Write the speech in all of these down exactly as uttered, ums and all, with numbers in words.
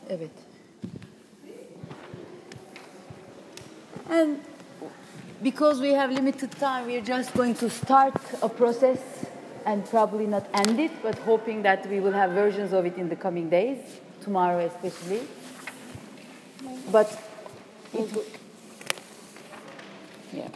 Evet. And because we have limited time, we are just going to start a process and probably not end it, but hoping that we will have versions of it in the coming days, tomorrow especially. But it will, yeah.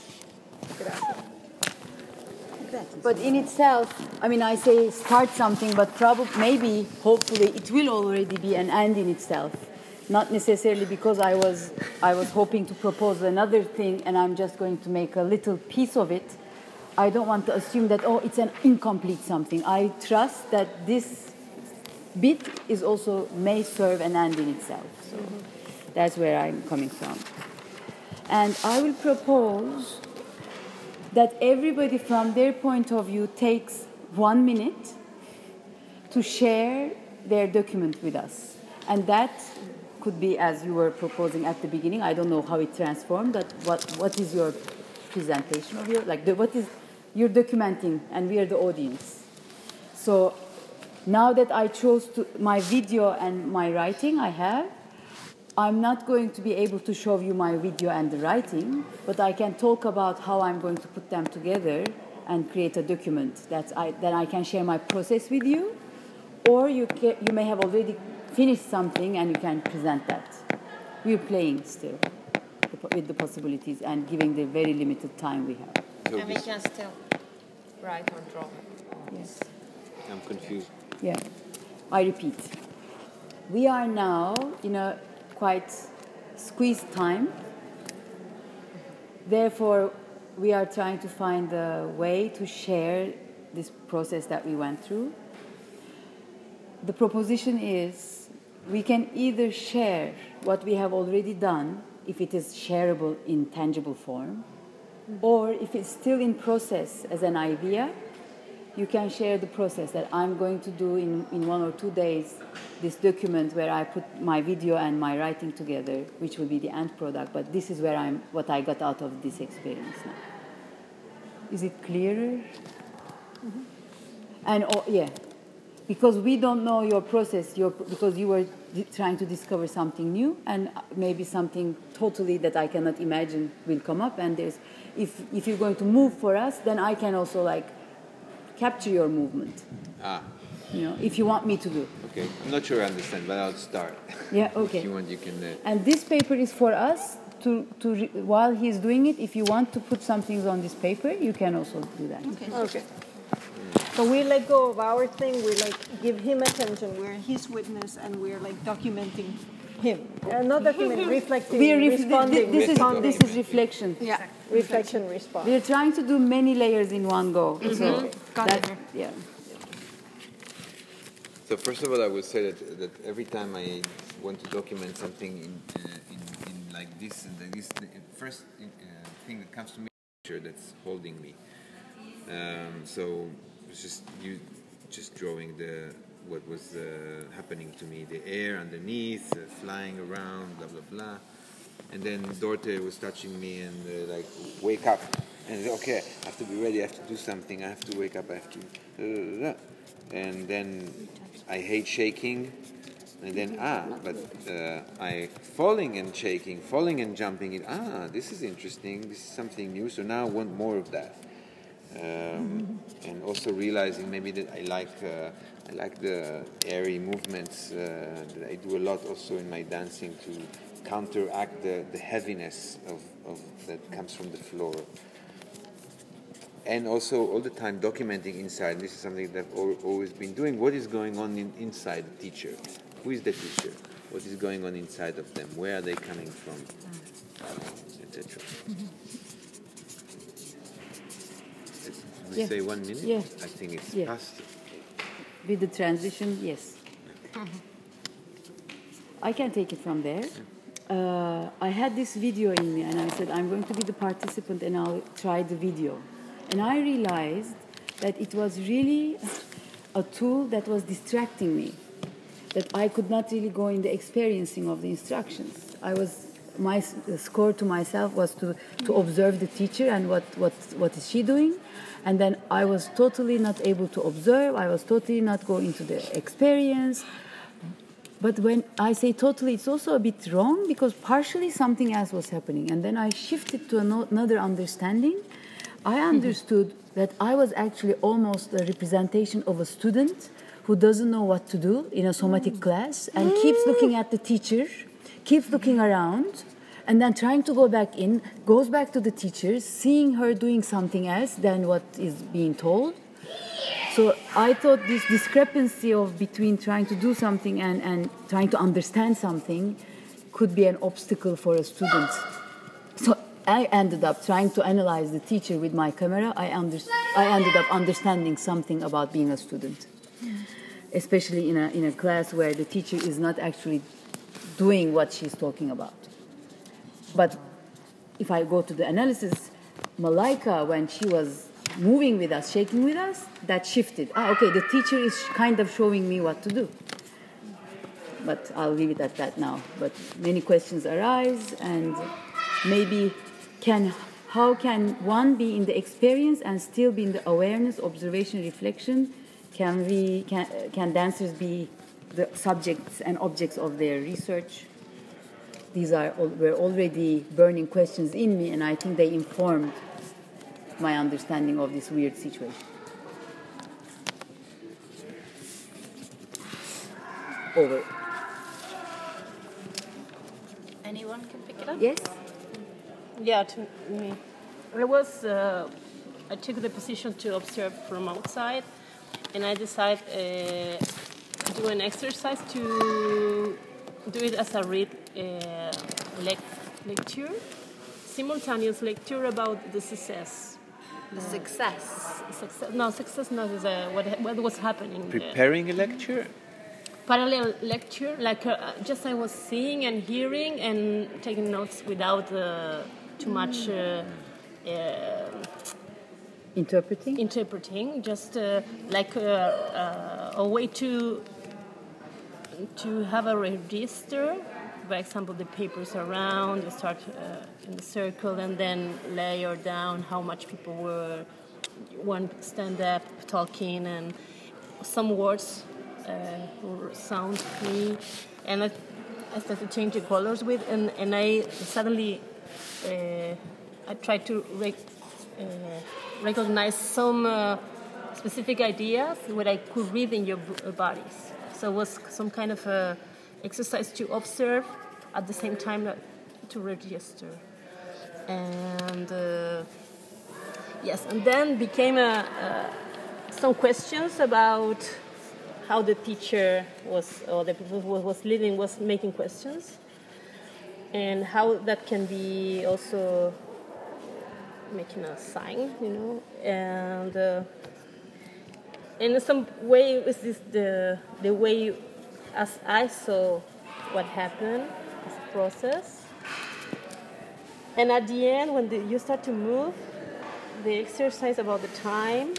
But in itself, I mean, I say start something, but probably, maybe, hopefully, it will already be an end in itself. Not necessarily because I was, I was hoping to propose another thing and I'm just going to make a little piece of it. I don't want to assume that, oh, it's an incomplete something. I trust that this bit is also may serve an end in itself. So mm-hmm. That's where I'm coming from. And I will propose that everybody from their point of view takes one minute to share their document with us. And that could be, as you were proposing at the beginning, I don't know how it transformed, but what, what is your presentation of your, like, the, what is, you're documenting and we are the audience. So now that I chose to, my video and my writing I have, I'm not going to be able to show you my video and the writing, but I can talk about how I'm going to put them together and create a document that I, that I can share my process with you, or you, can, you may have already finished something and you can present that. We're playing still with the possibilities and giving the very limited time we have. And we can still write or draw. Yes. I'm confused. Yeah. I repeat. We are now in a quite squeezed time. Therefore, we are trying to find a way to share this process that we went through. The proposition is we can either share what we have already done, if it is shareable in tangible form, or if it's still in process as an idea, you can share the process that I'm going to do in, in one or two days, this document where I put my video and my writing together, which will be the end product, but this is where I'm, what I got out of this experience now. Is it clearer? Mm-hmm. And, oh, yeah, because we don't know your process, your, because you were d- trying to discover something new, and maybe something totally that I cannot imagine will come up, and there's, if, if you're going to move for us, then I can also, like, capture your movement. Ah. You know, if you want me to do. Okay. I'm not sure I understand, but I'll start. Yeah, okay. If you want, you can... Uh... And this paper is for us to, to re- while he's doing it, if you want to put some things on this paper, you can also do that. Okay. Okay. So we let go of our thing, we like give him attention, we're his witness, and we're like documenting him. Uh, not documenting, reflecting, We are ref- responding. This, this, responding. is, this is reflection. Yeah, exactly. Reflection, response. We're trying to do many layers in one go. Mm-hmm. So Got that, it. yeah. So first of all, I would say that, that every time I want to document something in, uh, in, in like this, and like this, the first uh, thing that comes to me is the picture that's holding me. Um, so it's just you, just drawing the what was uh, happening to me, the air underneath, uh, flying around, blah blah blah, and then Dorte was touching me and uh, like wake up, and okay, I have to be ready, I have to do something, I have to wake up, I have to, uh, uh, and then I hate shaking, and then ah, but uh, I falling and shaking, falling and jumping. It ah, this is interesting, this is something new. So now I want more of that. Um, and also realizing maybe that I like uh, I like the airy movements uh, that I do a lot also in my dancing to counteract the, the heaviness of, of that comes from the floor. And also all the time documenting inside. This is something that I've always been doing. What is going on in, inside the teacher? Who is the teacher? What is going on inside of them? Where are they coming from? et cetera. Mm-hmm. We Yeah. say one minute? Yeah. I think it's Yeah. past. With the transition, yes. I can take it from there. Uh, I had this video in me, and I said, I'm going to be the participant, and I'll try the video. And I realized that it was really a tool that was distracting me, that I could not really go in the experiencing of the instructions. I was, my score to myself was to, to observe the teacher and what, what, what is she doing. And then I was totally not able to observe. I was totally not going into the experience. But when I say totally, it's also a bit wrong because partially something else was happening. And then I shifted to ano- another understanding. I understood mm-hmm. that I was actually almost a representation of a student who doesn't know what to do in a somatic mm. class and mm. keeps looking at the teacher, keeps looking around, and then trying to go back in, goes back to the teacher, seeing her doing something else than what is being told. So I thought this discrepancy of between trying to do something and, and trying to understand something could be an obstacle for a student. So I ended up trying to analyze the teacher with my camera. I, under, I ended up understanding something about being a student, especially in a, in a class where the teacher is not actually doing what she's talking about. But if I go to the analysis, Malaika, when she was moving with us, shaking with us, that shifted. Ah, okay, the teacher is kind of showing me what to do. But I'll leave it at that now. But many questions arise, and maybe can how can one be in the experience and still be in the awareness, observation, reflection? Can we can can dancers be the subjects and objects of their research? These are were already burning questions in me, and I think they informed my understanding of this weird situation. Over. Anyone can pick it up? Yes? Yeah, to me. I was, uh, I took the position to observe from outside, and I decided uh, to do an exercise to do it as a read uh, lec- lecture, simultaneous lecture about the success. The success. Success. No, success not is uh, what what was happening. Preparing a lecture? Parallel lecture, like uh, just I was seeing and hearing and taking notes without uh, too much uh, uh, interpreting. Interpreting, just uh, like uh, uh, a way to to have a register. For example, the papers around, you start uh, in the circle and then layer down how much people were, one stand up talking, and some words uh, sound to me, and I, I started changing colors with, and, and I suddenly uh, I tried to rec- uh, recognize some uh, specific ideas what I could read in your b- bodies. So it was some kind of a exercise to observe at the same time to register. And uh, yes, and then became a, uh, some questions about how the teacher was, or the people who was leading was making questions, and how that can be also making a sign, you know, and uh, in some way is this the the way as I saw what happened as a process. And at the end, when the, you start to move, the exercise about the time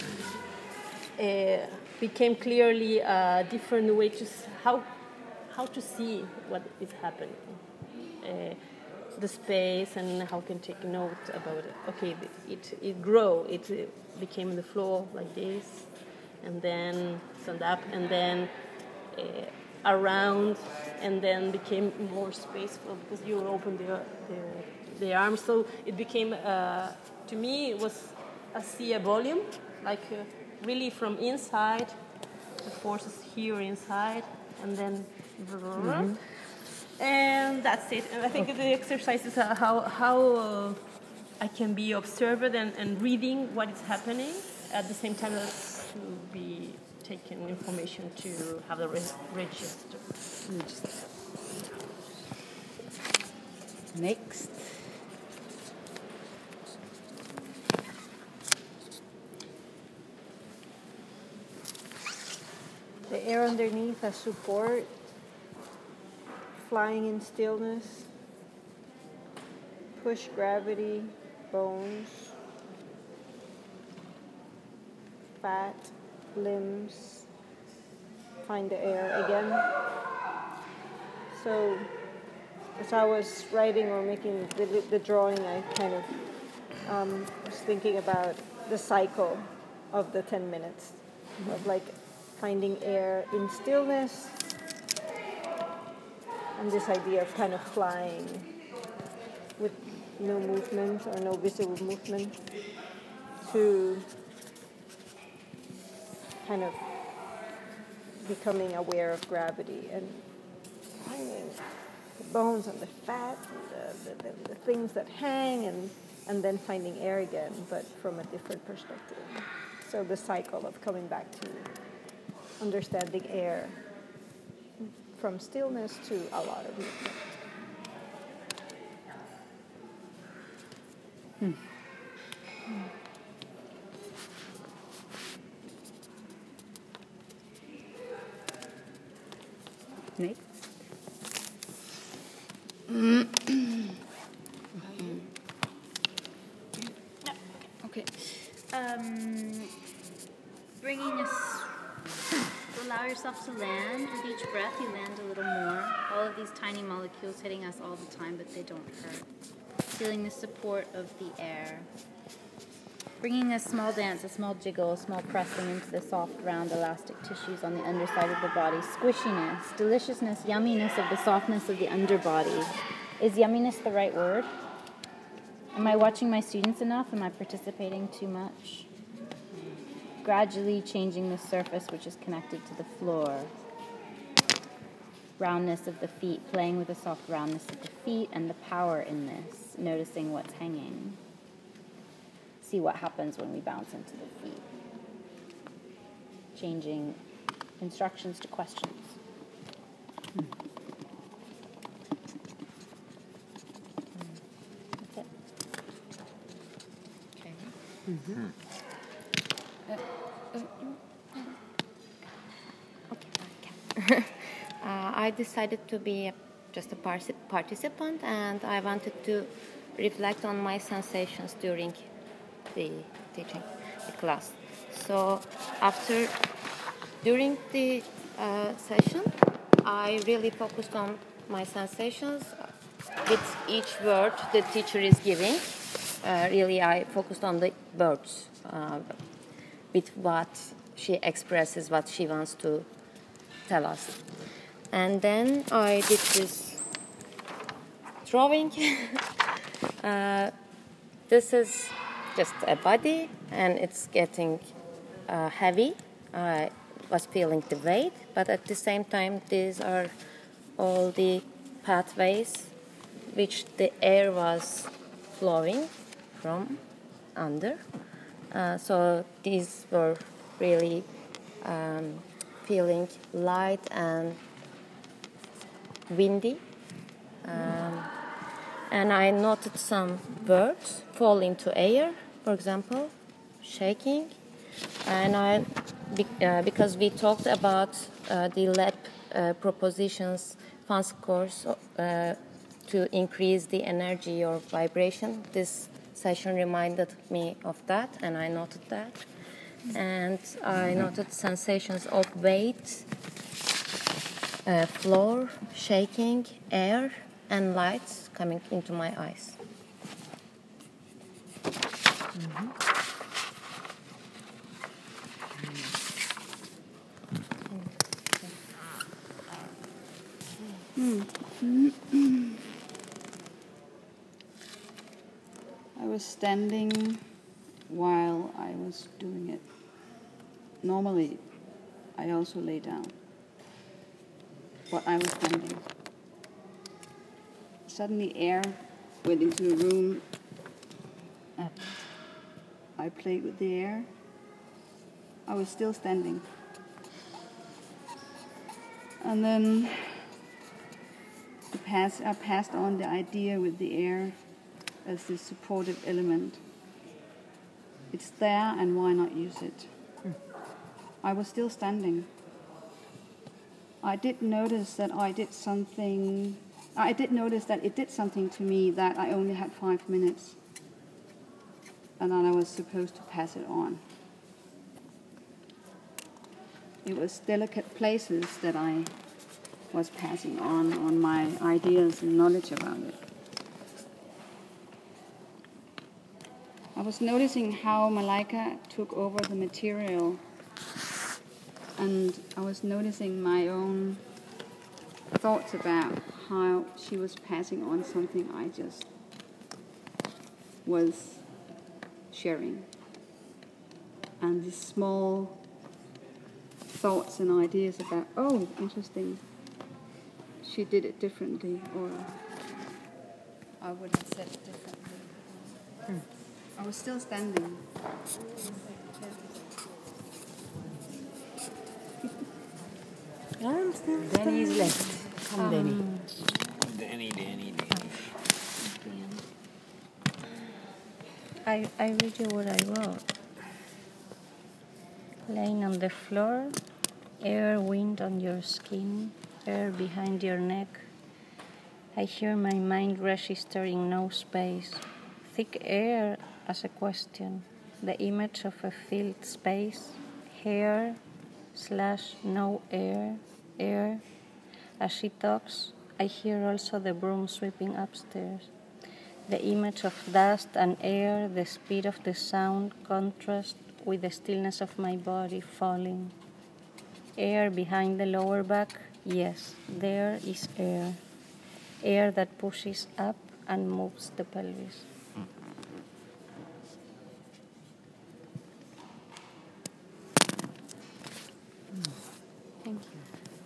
uh, became clearly a different way to s- how how to see what is happening, uh, the space, and how can take note about it. Okay, it it grow, it, it became the floor like this, and then stand up, and then uh, around, and then became more spaceful because you opened the the, the arms. So it became, uh, to me, it was a see a volume, like uh, really from inside, the forces here inside, and then, mm-hmm. and that's it. And I think okay. the exercise is uh, how how uh, I can be observed and, and reading what is happening at the same time as to be taking information to have the re- register. register. Next. The air underneath as support, flying in stillness, push gravity, bones, fat, limbs, find the air again. So as I was writing or making the, the drawing, I kind of um, was thinking about the cycle of the ten minutes, mm-hmm. of like finding air in stillness, and this idea of kind of flying with no movement or no visible movement to kind of becoming aware of gravity and finding the bones and the fat and the, the, the, the things that hang, and, and then finding air again, but from a different perspective. So the cycle of coming back to understanding air from stillness to a lot of movement. Hmm. Nick? Okay. Um, bringing us, allow yourself to land. With each breath, you land a little more. All of these tiny molecules hitting us all the time, but they don't hurt. Feeling the support of the air. Bringing a small dance, a small jiggle, a small pressing into the soft, round, elastic tissues on the underside of the body. Squishiness, deliciousness, yumminess of the softness of the underbody. Is yumminess the right word? Am I watching my students enough? Am I participating too much? Gradually changing the surface which is connected to the floor. Roundness of the feet, playing with the soft roundness of the feet and the power in this, noticing what's hanging. See what happens when we bounce into the feet. Changing instructions to questions. Mm. That's it. Okay. Mm-hmm. Uh, uh, okay. uh, I decided to be a, just a par- participant, and I wanted to reflect on my sensations during the teaching, the class. So after, during the uh, session, I really focused on my sensations with each word the teacher is giving. Uh, really, I focused on the words, uh, with what she expresses, what she wants to tell us. And then I did this drawing. uh, this is just a body, and it's getting uh, heavy. I was feeling the weight, but at the same time, these are all the pathways which the air was flowing from under. Uh, so these were really um, feeling light and windy. Um, and I noted some words fall into air, for example, shaking. And I, uh, because we talked about uh, the L E P uh, propositions, fun scores uh, to increase the energy or vibration, this session reminded me of that, and I noted that. And I noted sensations of weight, uh, floor, shaking, air, and lights coming into my eyes. Mm-hmm. Mm. I was standing while I was doing it. Normally, I also lay down, but I was standing. Suddenly, air went into the room. I played with the air. I was still standing. And then I passed, I passed on the idea with the air as the supportive element. It's there, and why not use it? Mm. I was still standing. I did notice that I did something, I did notice that it did something to me that I only had five minutes. And then I was supposed to pass it on. It was delicate places that I was passing on, on my ideas and knowledge about it. I was noticing how Malaika took over the material, and I was noticing my own thoughts about how she was passing on something I just was sharing. And these small thoughts and ideas about, oh, interesting, she did it differently, or I would have said it differently. Hmm. I was still standing. Danny is left. Come, Danny. Danny, Danny, Danny. I, I read you what I wrote. Laying on the floor, air, wind on your skin, air behind your neck. I hear my mind registering no space. Thick air as a question. The image of a filled space. Hair slash no air, air. As she talks, I hear also the broom sweeping upstairs. The image of dust and air, the speed of the sound contrast with the stillness of my body falling. Air behind the lower back, yes, there is air. Air that pushes up and moves the pelvis. Thank you.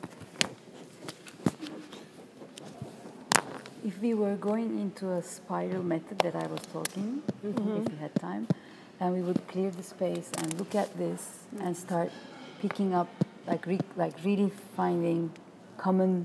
If we were going into a spiral method that I was talking, mm-hmm. if we had time, and we would clear the space and look at this and start picking up, like re- like really finding common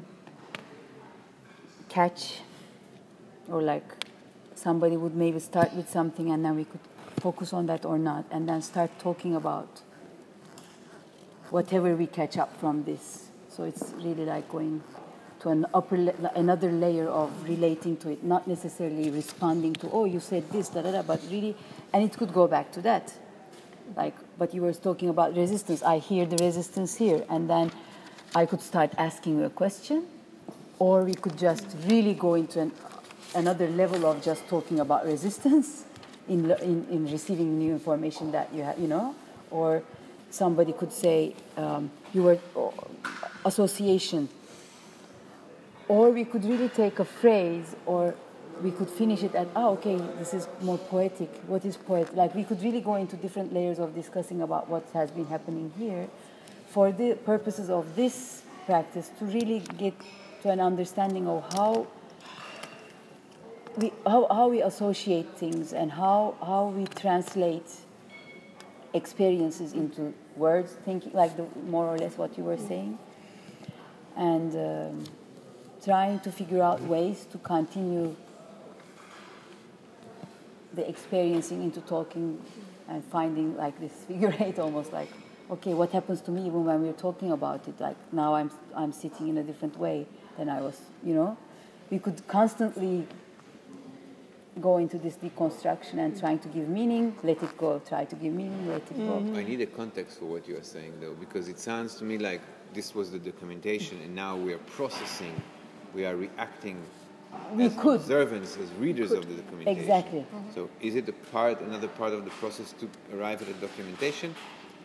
catch, or like somebody would maybe start with something and then we could focus on that or not, and then start talking about whatever we catch up from this. So it's really like going to an upper, la- another layer of relating to it, not necessarily responding to, oh, you said this, da da da, but really, and it could go back to that. Like, but you were talking about resistance. I hear the resistance here, and then I could start asking you a question, or we could just really go into an, another level of just talking about resistance in, in, in receiving new information that you have, you know, or somebody could say, um, you were oh, association. Or we could really take a phrase, or we could finish it at, oh, okay, this is more poetic. What is poet? Like, we could really go into different layers of discussing about what has been happening here for the purposes of this practice, to really get to an understanding of how we, how, how we associate things and how, how we translate experiences into words, thinking, like the, more or less what you were saying. And um, trying to figure out ways to continue the experiencing into talking and finding like this figure eight, almost like, okay, what happens to me even when we're talking about it? Like now I'm I'm sitting in a different way than I was, you know? We could constantly go into this deconstruction and trying to give meaning, let it go, try to give meaning, let it go. I need a context for what you are saying, though, because it sounds to me like this was the documentation, and now we are processing, we are reacting we as could. observants, as readers could. of the documentation. Exactly. Mm-hmm. So is it a part, another part of the process to arrive at a documentation?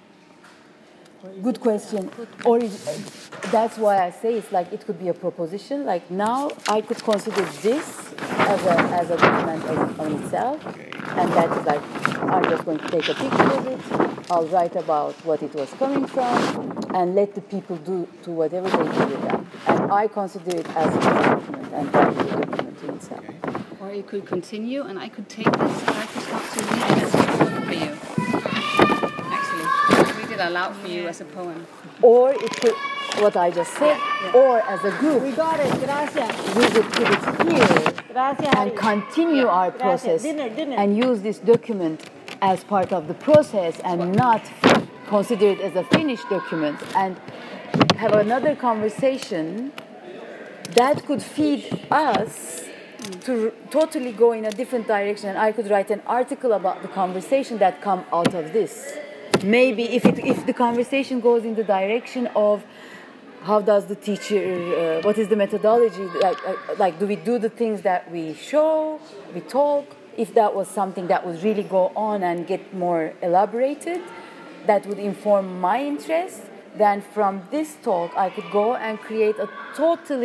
Good question. Or is, that's why I say it's like it could be a proposition. Like now I could consider this as a as a document as, on itself, Okay. and that is like I'm just going to take a picture of it. I'll write about what it was coming from, and let the people do to whatever they do with that. And I consider it as a document, and that is a document in itself. Okay. Or you could continue, and I could take this and I could start to read it as a poem for you. Actually, read it aloud for you as a poem. Or it could, what I just said, Yeah. or as a group, We got it. Gracias. we would put it here Gracias. and continue our process Dinner, dinner. and use this document as part of the process and not consider it as a finished document and have another conversation that could feed us to totally go in a different direction. And I could write an article about the conversation that come out of this. Maybe if it, if the conversation goes in the direction of how does the teacher, uh, what is the methodology, like, uh, like do we do the things that we show, we talk, if that was something that would really go on and get more elaborated, that would inform my interest, then from this talk I could go and create a totally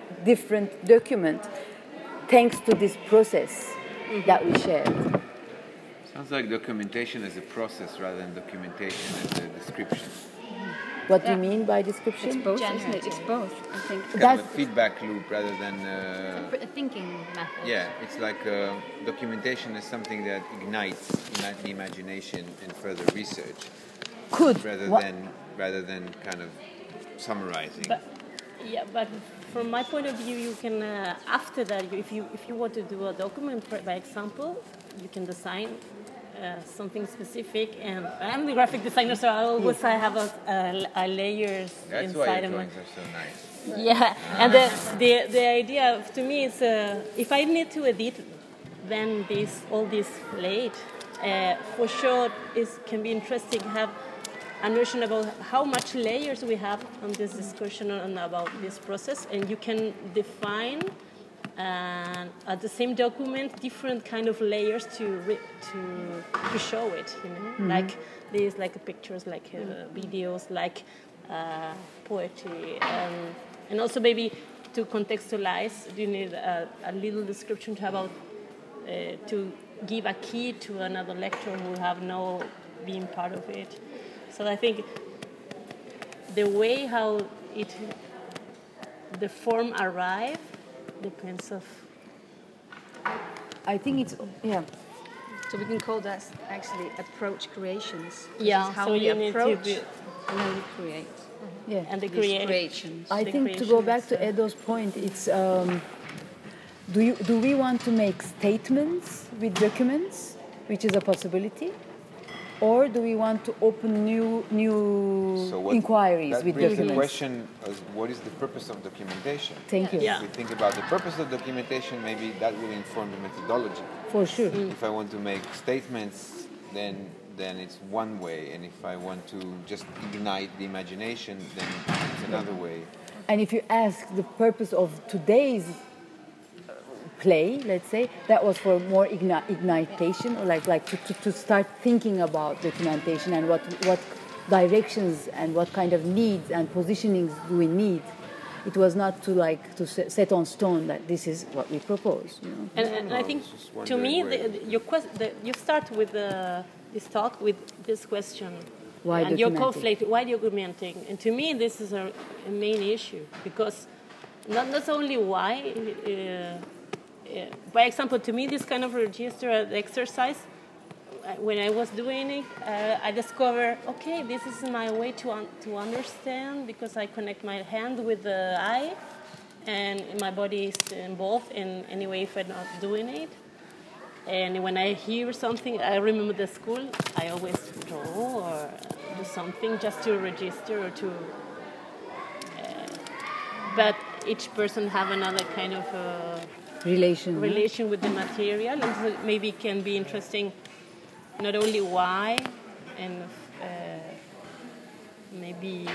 different document thanks to this process mm-hmm. that we shared. Sounds like documentation as a process rather than documentation as a description. What yeah. do you mean by description? It's both, Generative. isn't it? It's both, I think. It's kind That's of a feedback loop rather than... Uh, a thinking method. Yeah, it's like uh, documentation is something that ignites ima- the imagination and further research. Could. Rather What? than rather than kind of summarizing. But, yeah, but from my point of view, you can, uh, after that, if you if you want to do a document, for, by example, you can design uh, something specific. And I'm the graphic designer, so I always I have a, a, a layers That's inside why your of my... drawings are so nice. Yeah, and the, the the idea of, to me is uh, if I need to edit, then this all this laid uh, for sure is can be interesting. Have a notion about how much layers we have on this discussion and about this process, and you can define uh, at the same document different kind of layers to re- to to show it. You know, mm-hmm. like these, like pictures, like uh, videos, like uh, poetry. Um, And also maybe to contextualize, you need a, a little description about uh, to give a key to another lecturer who have no been part of it. So I think the way how it, the form arrive depends of. I think it's yeah. So we can call that actually approach creations. This Yeah, is how so we you need to approach be- and how we create. Yeah. And the These creative. creations. I the think to creation go back is, to uh, Edo's point, it's um, do you do we want to make statements with documents, which is a possibility, or do we want to open new new So what, inquiries that with brings documents? the question is what is the purpose of documentation? Thank you. Yeah. If we think about the purpose of documentation, maybe that will inform the methodology. For sure. If I want to make statements, then then it's one way, and if I want to just ignite the imagination, then it's another way. And if you ask the purpose of today's uh, play, let's say, that was for more igni- ignitation, or like like to, to, to start thinking about documentation and what what directions and what kind of needs and positionings do we need. It was not to like to set on stone that this is what we propose. You know? And, and I think, I was just to me, wondering the, where- the, your quest, the, you start with the, this talk with this question. Why and your documenting? conflict, why documenting? And to me, this is a, a main issue, because not, not only why, uh, uh, by example, to me, this kind of register exercise, uh, when I was doing it, uh, I discovered, okay, this is my way to un- to understand, because I connect my hand with the eye, and my body is involved in any way if I'm not doing it. And when I hear something, I remember the school, I always draw or do something just to register or to... Uh, but each person have another kind of uh, Relation. relation with the material, and so maybe it can be interesting not only why, and uh, maybe,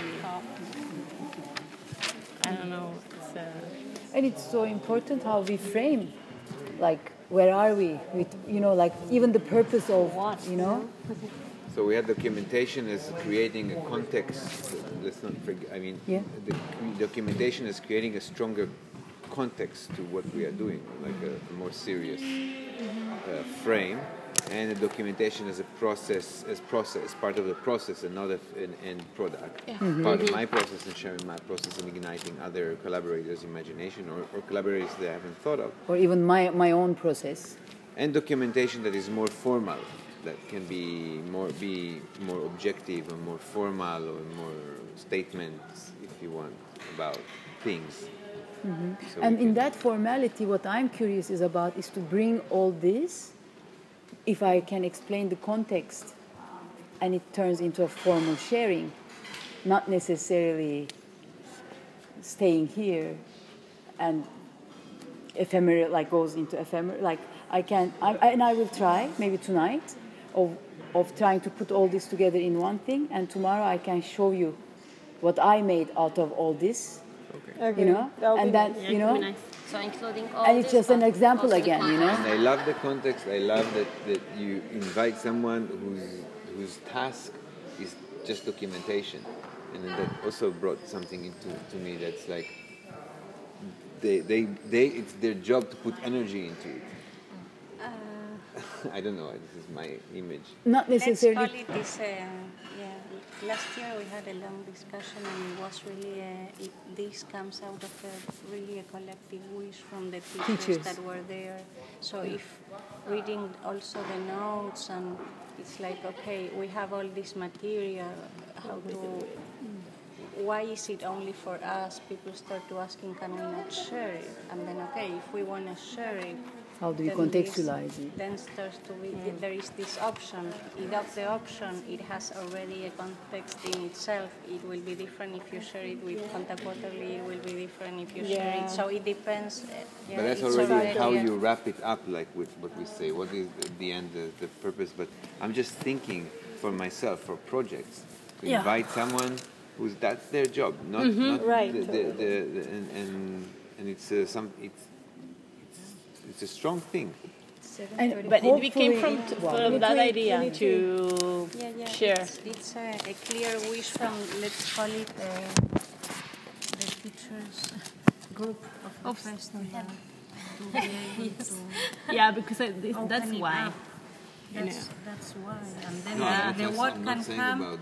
I don't know, it's, uh, And it's so important how we frame, like, where are we with, you know, like even the purpose of what, you know? So we had documentation as creating a context. Let's not forget. I mean, Yeah. the cre- documentation is creating a stronger context to what we are doing, like a, a more serious uh, frame. And the documentation as a process, as process, part of the process, and not a, an end product. Yeah. Part of my process and sharing my process and igniting other collaborators' imagination or, or collaborators that I haven't thought of. Or even my, my own process. And documentation that is more formal, that can be more be more objective and more formal or more statements, if you want, about things. Mm-hmm. So And we in can- that formality, what I'm curious is about is to bring all this, if I can explain the context, and it turns into a formal sharing, not necessarily staying here and ephemeral, like goes into ephemeral. Like I can, I, and I will try maybe tonight of of trying to put all this together in one thing, and tomorrow I can show you what I made out of all this. Okay. You know, That'll be and then nice. yeah, you it know. could be nice. So including all And it's this, just an but example also the again, you know? context. And I love the context. I love that, that you invite someone whose whose task is just documentation, and then that also brought something into to me that's like they, they, they, it's their job to put energy into it. I don't know. This is my image. Not Let's necessarily. call it this. Uh, yeah, last year we had a long discussion, and it was really uh, it, this comes out of a, really a collective wish from the teachers, Teachers. that were there. So if reading also the notes, and it's like, okay, we have all this material. How to? Why is it only for us? People start to asking, can we not share it? And then, okay, if we want to share it. How do you then contextualize this, it? Then starts to be, there is this option. Without the option, it has already a context in itself. It will be different if you share it with Contact Quarterly. It will be different if you share Yeah. it. So it depends. uh, Yeah, But that's it's already how yeah. you wrap it up, like with what we say. What is at the end the, the purpose? But I'm just thinking for myself, for projects, to Yeah. invite someone who's that's their job, not, not Right. the, the, the, the, and, and and it's uh, some it's, it's it's a strong thing. And But it became hopefully from, it- t- wow. from that idea to Yeah, yeah, share. It's, it's a, a clear wish from, let's call it, uh, the teachers group of professionals to be able to Yeah, because I, this, open that's it why. up. That's, that's why. And then No, the, I'm the not- word I'm can not saying come. about